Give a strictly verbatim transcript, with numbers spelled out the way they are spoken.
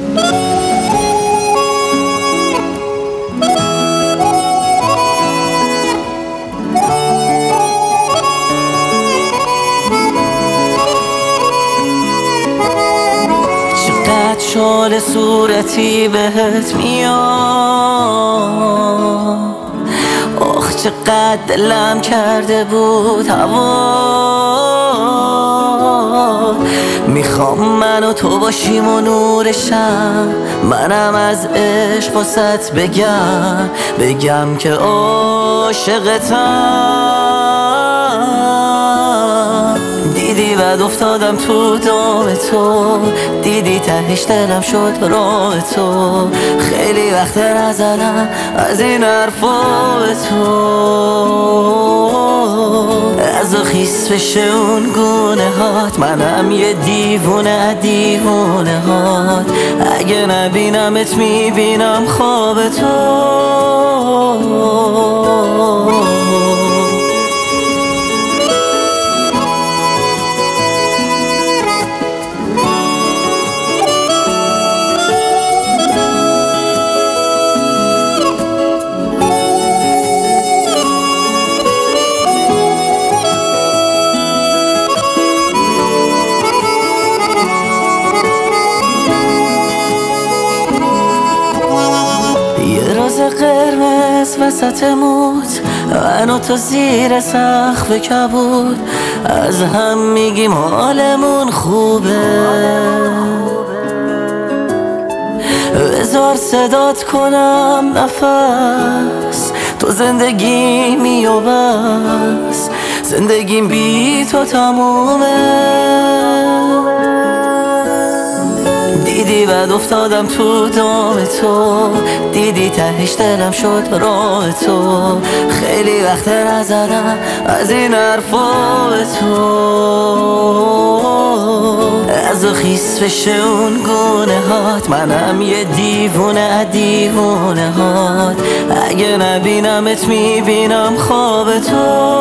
چقدر شال صورتی بهت میاد، آخ چقدر دلم کرده بود هوا. میخوام من و تو باشیم و نورشم، منم از عشق واسط بگم بگم که عاشقتم. دیدی بعد افتادم تو دام تو، دیدی تهش دلم شد راه تو. خیلی وقت نزدم از این حرفا به تو، از خیس بشه اون گونه هات، منم یه دیوونه دیوونه هات. اگه نبینمت میبینم خواب تو. روز قرمز وسط موت، من و تو زیر سقف کبود، از هم میگیم حالمون خوبه. بذار صدات کنم نفس، تو زندگیمی و بس، زندگیم بی تو تمومه. دیدی بعد افتادم تو دام تو، دیدی تهش دلم شد راه تو. خیلی وقت نزدم از این حرفا به تو، از خیس بشه اون گونه هات، منم یه دیوونه دیوونه هات. اگه نبینمت میبینم خواب تو.